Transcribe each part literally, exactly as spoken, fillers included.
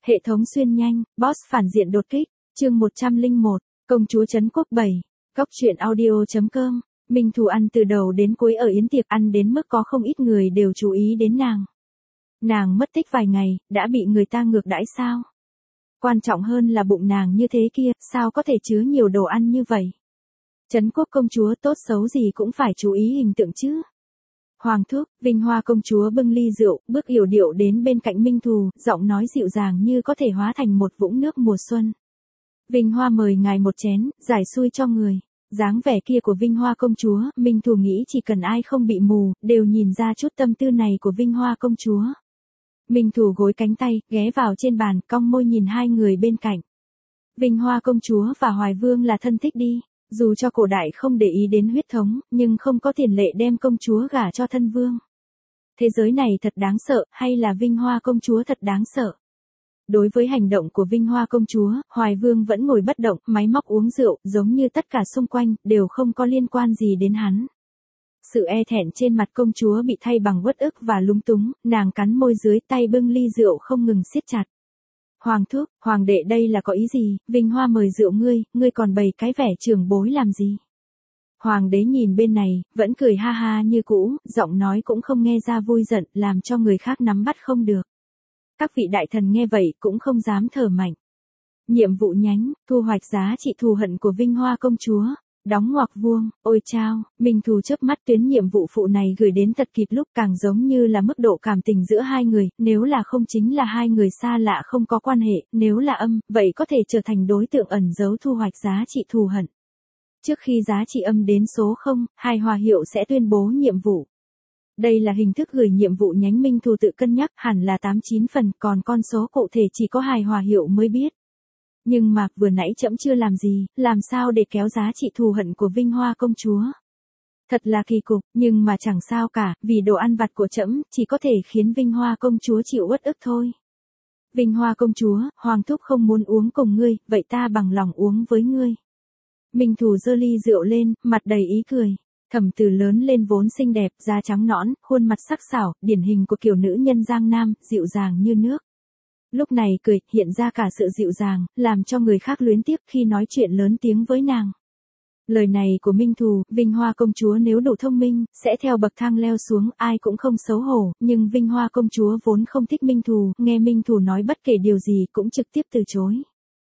Hệ thống xuyên nhanh, boss phản diện đột kích, chương một trăm lẻ một, công chúa Trấn Quốc bảy, góc truyện audio.com, Minh Thù ăn từ đầu đến cuối ở yến tiệc ăn đến mức có không ít người đều chú ý đến nàng. Nàng mất tích vài ngày, đã bị người ta ngược đãi sao? Quan trọng hơn là bụng nàng như thế kia, sao có thể chứa nhiều đồ ăn như vậy? Trấn Quốc công chúa tốt xấu gì cũng phải chú ý hình tượng chứ. Hoàng thúc, Vinh Hoa công chúa bưng ly rượu, bước yểu điệu đến bên cạnh Minh Thù, giọng nói dịu dàng như có thể hóa thành một vũng nước mùa xuân. Vinh Hoa mời ngài một chén, giải xui cho người. Dáng vẻ kia của Vinh Hoa công chúa, Minh Thù nghĩ chỉ cần ai không bị mù, đều nhìn ra chút tâm tư này của Vinh Hoa công chúa. Minh Thù gối cánh tay, ghé vào trên bàn, cong môi nhìn hai người bên cạnh. Vinh Hoa công chúa và Hoài Vương là thân thích đi. Dù cho cổ đại không để ý đến huyết thống, nhưng không có tiền lệ đem công chúa gả cho thân vương. Thế giới này thật đáng sợ, hay là Vinh Hoa công chúa thật đáng sợ? Đối với hành động của Vinh Hoa công chúa, Hoài Vương vẫn ngồi bất động, máy móc uống rượu, giống như tất cả xung quanh, đều không có liên quan gì đến hắn. Sự e thẹn trên mặt công chúa bị thay bằng uất ức và lúng túng, nàng cắn môi dưới tay bưng ly rượu không ngừng siết chặt. Hoàng thúc, hoàng đệ đây là có ý gì, Vinh Hoa mời rượu ngươi, ngươi còn bày cái vẻ trưởng bối làm gì? Hoàng đế nhìn bên này, vẫn cười ha ha như cũ, giọng nói cũng không nghe ra vui giận, làm cho người khác nắm bắt không được. Các vị đại thần nghe vậy cũng không dám thở mạnh. Nhiệm vụ nhánh, thu hoạch giá trị thù hận của Vinh Hoa công chúa. Đóng ngoặc vuông, ôi chao, Minh Thù chớp mắt tuyến nhiệm vụ phụ này gửi đến thật kịp lúc, càng giống như là mức độ cảm tình giữa hai người, nếu là không chính là hai người xa lạ không có quan hệ, nếu là âm, vậy có thể trở thành đối tượng ẩn giấu thu hoạch giá trị thù hận. Trước khi giá trị âm đến số không, hài hòa hiệu sẽ tuyên bố nhiệm vụ. Đây là hình thức gửi nhiệm vụ nhánh Minh Thù tự cân nhắc, hẳn là tám chín phần, còn con số cụ thể chỉ có hài hòa hiệu mới biết. Nhưng mà, vừa nãy trẫm chưa làm gì, làm sao để kéo giá trị thù hận của Vinh Hoa công chúa? Thật là kỳ cục, nhưng mà chẳng sao cả, vì đồ ăn vặt của trẫm chỉ có thể khiến Vinh Hoa công chúa chịu uất ức thôi. Vinh Hoa công chúa, Hoàng thúc không muốn uống cùng ngươi, vậy ta bằng lòng uống với ngươi. Minh Thù giơ ly rượu lên, mặt đầy ý cười. Thẩm Từ lớn lên vốn xinh đẹp, da trắng nõn, khuôn mặt sắc sảo, điển hình của kiểu nữ nhân Giang Nam, dịu dàng như nước. Lúc này cười, hiện ra cả sự dịu dàng, làm cho người khác luyến tiếc khi nói chuyện lớn tiếng với nàng. Lời này của Minh Thù, Vinh Hoa công chúa nếu đủ thông minh, sẽ theo bậc thang leo xuống, ai cũng không xấu hổ, nhưng Vinh Hoa công chúa vốn không thích Minh Thù, nghe Minh Thù nói bất kể điều gì cũng trực tiếp từ chối.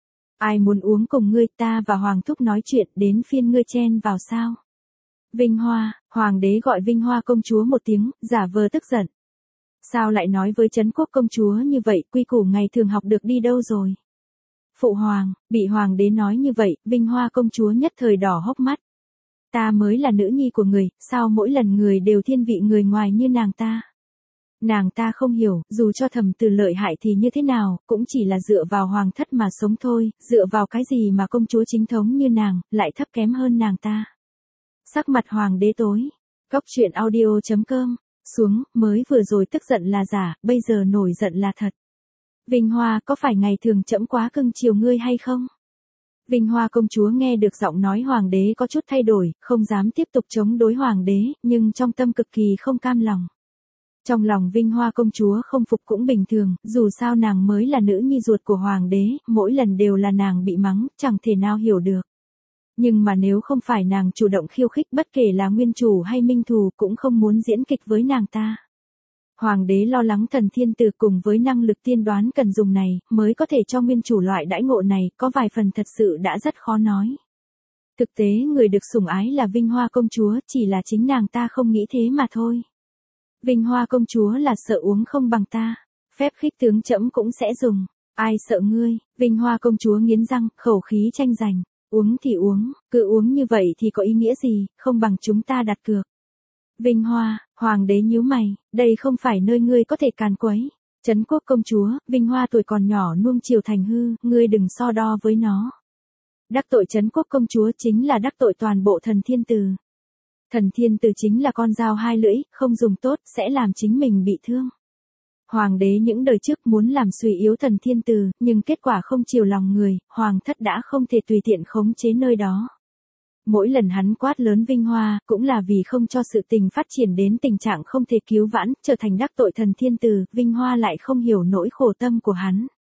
Ai muốn uống cùng ngươi, ta và Hoàng thúc nói chuyện, đến phiên ngươi chen vào sao? Vinh Hoa, Hoàng đế gọi Vinh Hoa công chúa một tiếng, giả vờ tức giận. Sao lại nói với Trấn Quốc công chúa như vậy, quy củ ngày thường học được đi đâu rồi? Phụ hoàng, bị hoàng đế nói như vậy, Vinh Hoa công chúa nhất thời đỏ hốc mắt. Ta mới là nữ nhi của người, sao mỗi lần người đều thiên vị người ngoài như nàng ta? Nàng ta không hiểu, dù cho Thẩm Từ lợi hại thì như thế nào, cũng chỉ là dựa vào hoàng thất mà sống thôi, dựa vào cái gì mà công chúa chính thống như nàng, lại thấp kém hơn nàng ta. Sắc mặt hoàng đế tối. Góc truyện audio.com. Xuống, mới vừa rồi tức giận là giả, bây giờ nổi giận là thật. Vinh Hoa, có phải ngày thường trẫm quá cưng chiều ngươi hay không? Vinh Hoa công chúa nghe được giọng nói hoàng đế có chút thay đổi, không dám tiếp tục chống đối hoàng đế, nhưng trong tâm cực kỳ không cam lòng. Trong lòng Vinh Hoa công chúa không phục cũng bình thường, dù sao nàng mới là nữ nhi ruột của hoàng đế, mỗi lần đều là nàng bị mắng, chẳng thể nào hiểu được. Nhưng mà nếu không phải nàng chủ động khiêu khích, bất kể là nguyên chủ hay Minh Thù cũng không muốn diễn kịch với nàng ta. Hoàng đế lo lắng Thần Thiên Tử cùng với năng lực tiên đoán cần dùng này, mới có thể cho nguyên chủ loại đãi ngộ này, có vài phần thật sự đã rất khó nói. Thực tế người được sủng ái là Vinh Hoa công chúa, chỉ là chính nàng ta không nghĩ thế mà thôi. Vinh Hoa công chúa là sợ uống không bằng ta, phép khích tướng trẫm cũng sẽ dùng, ai sợ ngươi? Vinh Hoa công chúa nghiến răng, khẩu khí tranh giành. Uống thì uống, cứ uống như vậy thì có ý nghĩa gì, không bằng chúng ta đặt cược. Vinh Hoa, hoàng đế nhíu mày, đây không phải nơi ngươi có thể càn quấy. Trấn Quốc công chúa, Vinh Hoa tuổi còn nhỏ nuông chiều thành hư, ngươi đừng so đo với nó. Đắc tội Trấn Quốc công chúa chính là đắc tội toàn bộ Thần Thiên Tử. Thần Thiên Tử chính là con dao hai lưỡi, không dùng tốt, sẽ làm chính mình bị thương. Hoàng đế những đời trước muốn làm suy yếu Thần Thiên Tử, nhưng kết quả không chiều lòng người, hoàng thất đã không thể tùy tiện khống chế nơi đó. Mỗi lần hắn quát lớn Vinh Hoa, cũng là vì không cho sự tình phát triển đến tình trạng không thể cứu vãn, trở thành đắc tội Thần Thiên Tử, Vinh Hoa lại không hiểu nỗi khổ tâm của hắn.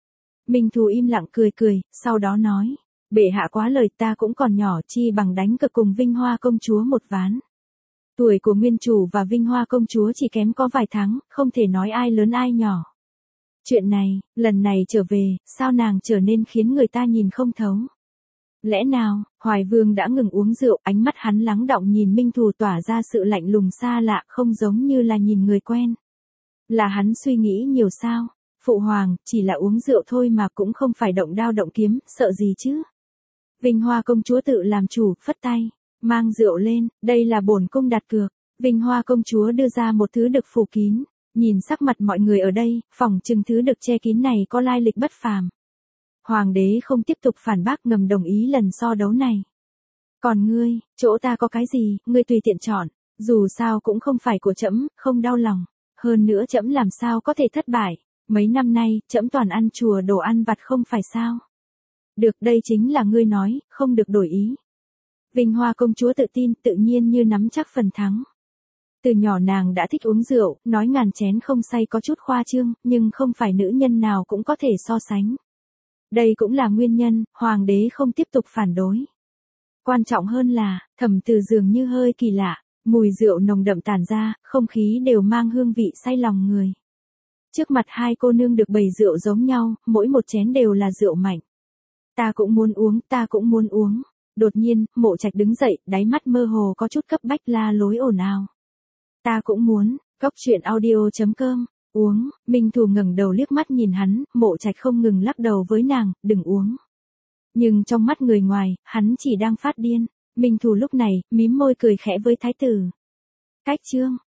Minh Thù im lặng cười cười, sau đó nói. Bệ hạ quá lời, ta cũng còn nhỏ, chi bằng đánh cược cùng Vinh Hoa công chúa một ván. Tuổi của nguyên chủ và Vinh Hoa công chúa chỉ kém có vài tháng, không thể nói ai lớn ai nhỏ. Chuyện này, lần này trở về, sao nàng trở nên khiến người ta nhìn không thấu. Lẽ nào, Hoài Vương đã ngừng uống rượu, ánh mắt hắn lắng đọng nhìn Minh Thù tỏa ra sự lạnh lùng xa lạ, không giống như là nhìn người quen. Là hắn suy nghĩ nhiều sao? Phụ hoàng, chỉ là uống rượu thôi mà cũng không phải động đao động kiếm, sợ gì chứ? Vinh Hoa công chúa tự làm chủ, phất tay, mang rượu lên, đây là bổn cung đặt cược. Vinh Hoa công chúa đưa ra một thứ được phủ kín, nhìn sắc mặt mọi người ở đây, phỏng chừng thứ được che kín này có lai lịch bất phàm. Hoàng đế không tiếp tục phản bác, ngầm đồng ý lần so đấu này. Còn ngươi, chỗ ta có cái gì, ngươi tùy tiện chọn, dù sao cũng không phải của trẫm, không đau lòng. Hơn nữa trẫm làm sao có thể thất bại, mấy năm nay, trẫm toàn ăn chùa đồ ăn vặt không phải sao. Được, đây chính là ngươi nói, không được đổi ý. Vinh Hoa công chúa tự tin, tự nhiên như nắm chắc phần thắng. Từ nhỏ nàng đã thích uống rượu, nói ngàn chén không say có chút khoa trương, nhưng không phải nữ nhân nào cũng có thể so sánh. Đây cũng là nguyên nhân, hoàng đế không tiếp tục phản đối. Quan trọng hơn là, Thẩm Từ dường như hơi kỳ lạ, mùi rượu nồng đậm tản ra, không khí đều mang hương vị say lòng người. Trước mặt hai cô nương được bày rượu giống nhau, mỗi một chén đều là rượu mạnh. Ta cũng muốn uống, ta cũng muốn uống. Đột nhiên, Mộ Trạch đứng dậy, đáy mắt mơ hồ có chút cấp bách la lối ồn ào. Ta cũng muốn, Góc Truyện Audio chấm com, uống. Minh Thù ngẩng đầu liếc mắt nhìn hắn, Mộ Trạch không ngừng lắc đầu với nàng, đừng uống. Nhưng trong mắt người ngoài, hắn chỉ đang phát điên. Minh Thù lúc này, mím môi cười khẽ với thái tử. Cách chương.